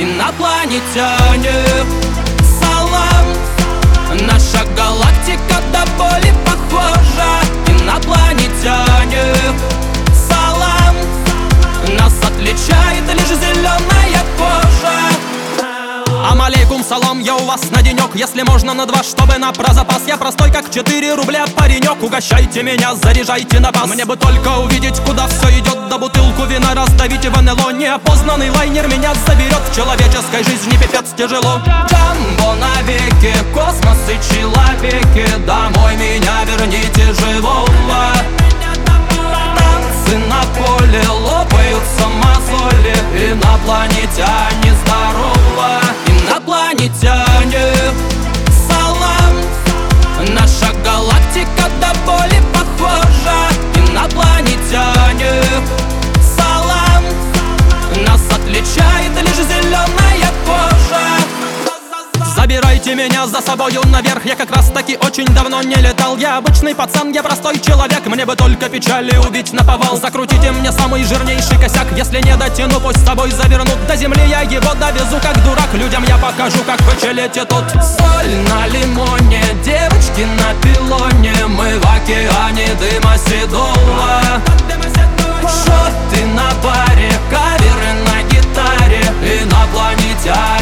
Инопланетяне, салам. Наша галактика до боли похожа. Инопланетяне, салам. Нас отличает лишь зеленая кожа. Амалейкум салам, я у вас на денек. Если можно на 2, чтобы на прозапас. Я простой как 4 рубля паренек. Угощайте меня, заряжайте на пас. Мне бы только увидеть, куда все идет. Да бутылку вина раздавите в НЛО. Неопознанный лайнер меня заберет. В человеческой жизни пипец тяжело. Джамбо навеки, космос и человеки. Домой меня верните живого. Танцы на поле, лопаются мозоли. Инопланетяне, здорово. Инопланетяне, салам. Наша галактика до боли похожа. Инопланетяне, салам. Нас отличает лишь зеленая кожа. Забирайте меня за собою наверх. Я как раз таки очень давно не летал. Я обычный пацан, я простой человек. Мне бы только печали убить наповал. Закрутите мне самый жирнейший косяк. Если не дотяну, пусть с собой завернут. До земли я его довезу как дурак. Людям я покажу, как печелите тут. Соль на лимоне, девочки на пилоне. Мы в океане дыма седого. Шоты на баре, каверы на гитаре. Инопланетяне.